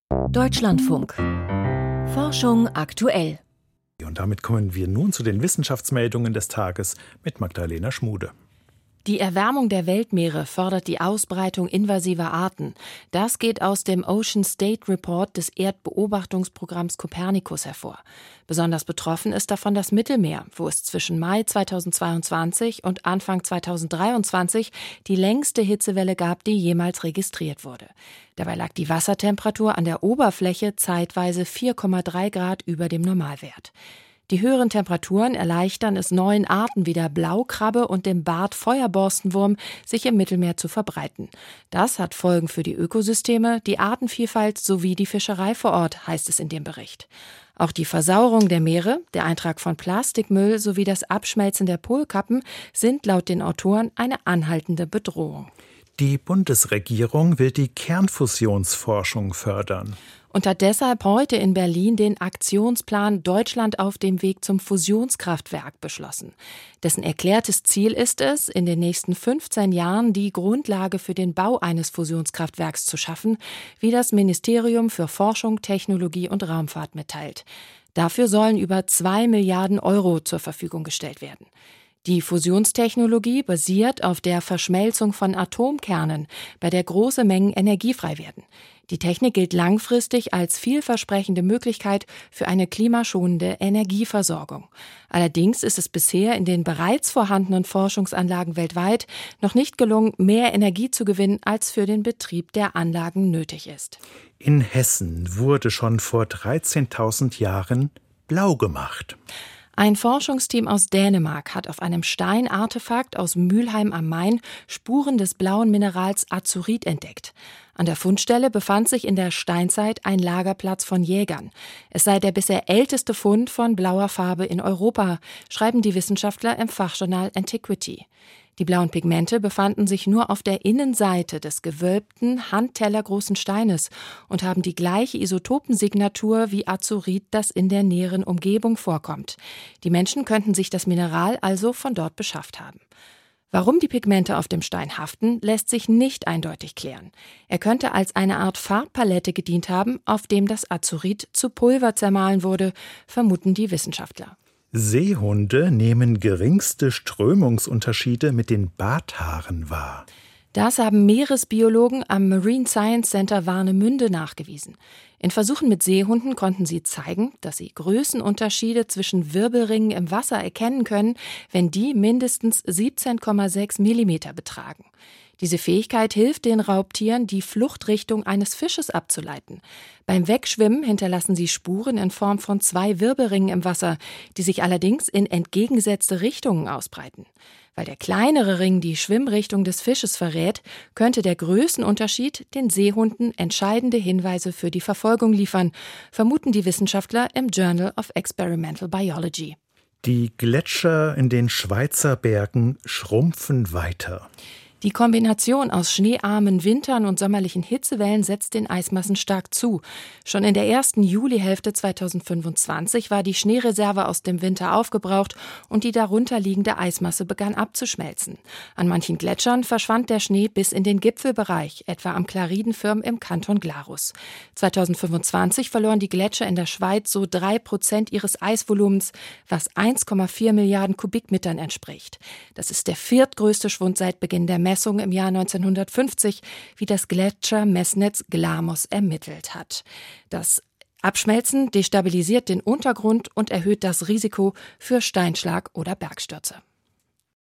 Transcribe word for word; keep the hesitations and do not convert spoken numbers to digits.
Deutschlandfunk. Forschung aktuell. Und damit kommen wir nun zu den Wissenschaftsmeldungen des Tages mit Magdalena Schmude. Die Erwärmung der Weltmeere fördert die Ausbreitung invasiver Arten. Das geht aus dem Ocean State Report des Erdbeobachtungsprogramms Copernicus hervor. Besonders betroffen ist davon das Mittelmeer, wo es zwischen Mai zweitausendzweiundzwanzig und Anfang zweitausenddreiundzwanzig die längste Hitzewelle gab, die jemals registriert wurde. Dabei lag die Wassertemperatur an der Oberfläche zeitweise vier Komma drei Grad über dem Normalwert. Die höheren Temperaturen erleichtern es neuen Arten wie der Blaukrabbe und dem Bartfeuerborstenwurm, sich im Mittelmeer zu verbreiten. Das hat Folgen für die Ökosysteme, die Artenvielfalt sowie die Fischerei vor Ort, heißt es in dem Bericht. Auch die Versauerung der Meere, der Eintrag von Plastikmüll sowie das Abschmelzen der Polkappen sind laut den Autoren eine anhaltende Bedrohung. Die Bundesregierung will die Kernfusionsforschung fördern und hat deshalb heute in Berlin den Aktionsplan Deutschland auf dem Weg zum Fusionskraftwerk beschlossen. Dessen erklärtes Ziel ist es, in den nächsten fünfzehn Jahren die Grundlage für den Bau eines Fusionskraftwerks zu schaffen, wie das Ministerium für Forschung, Technologie und Raumfahrt mitteilt. Dafür sollen über zwei Milliarden Euro zur Verfügung gestellt werden. Die Fusionstechnologie basiert auf der Verschmelzung von Atomkernen, bei der große Mengen Energie frei werden. Die Technik gilt langfristig als vielversprechende Möglichkeit für eine klimaschonende Energieversorgung. Allerdings ist es bisher in den bereits vorhandenen Forschungsanlagen weltweit noch nicht gelungen, mehr Energie zu gewinnen, als für den Betrieb der Anlagen nötig ist. In Hessen wurde schon vor dreizehntausend Jahren blau gemacht. Ein Forschungsteam aus Dänemark hat auf einem Steinartefakt aus Mülheim am Main Spuren des blauen Minerals Azurit entdeckt. An der Fundstelle befand sich in der Steinzeit ein Lagerplatz von Jägern. Es sei der bisher älteste Fund von blauer Farbe in Europa, schreiben die Wissenschaftler im Fachjournal Antiquity. Die blauen Pigmente befanden sich nur auf der Innenseite des gewölbten, handtellergroßen Steines und haben die gleiche Isotopensignatur wie Azurit, das in der näheren Umgebung vorkommt. Die Menschen könnten sich das Mineral also von dort beschafft haben. Warum die Pigmente auf dem Stein haften, lässt sich nicht eindeutig klären. Er könnte als eine Art Farbpalette gedient haben, auf dem das Azurit zu Pulver zermahlen wurde, vermuten die Wissenschaftler. Seehunde nehmen geringste Strömungsunterschiede mit den Barthaaren wahr. Das haben Meeresbiologen am Marine Science Center Warnemünde nachgewiesen. In Versuchen mit Seehunden konnten sie zeigen, dass sie Größenunterschiede zwischen Wirbelringen im Wasser erkennen können, wenn die mindestens siebzehn Komma sechs Millimeter betragen. Diese Fähigkeit hilft den Raubtieren, die Fluchtrichtung eines Fisches abzuleiten. Beim Wegschwimmen hinterlassen sie Spuren in Form von zwei Wirbelringen im Wasser, die sich allerdings in entgegengesetzte Richtungen ausbreiten. Weil der kleinere Ring die Schwimmrichtung des Fisches verrät, könnte der Größenunterschied den Seehunden entscheidende Hinweise für die Verfolgung liefern, vermuten die Wissenschaftler im Journal of Experimental Biology. Die Gletscher in den Schweizer Bergen schrumpfen weiter. Die Kombination aus schneearmen Wintern und sommerlichen Hitzewellen setzt den Eismassen stark zu. Schon in der ersten Julihälfte zweitausendfünfundzwanzig war die Schneereserve aus dem Winter aufgebraucht und die darunter liegende Eismasse begann abzuschmelzen. An manchen Gletschern verschwand der Schnee bis in den Gipfelbereich, etwa am Klaridenfirn im Kanton Glarus. zweitausendfünfundzwanzig verloren die Gletscher in der Schweiz so drei Prozent ihres Eisvolumens, was eins Komma vier Milliarden Kubikmetern entspricht. Das ist der viertgrößte Schwund seit Beginn der Messung im Jahr neunzehnhundertfünfzig, wie das Gletschermessnetz Glamos ermittelt hat. Das Abschmelzen destabilisiert den Untergrund und erhöht das Risiko für Steinschlag oder Bergstürze.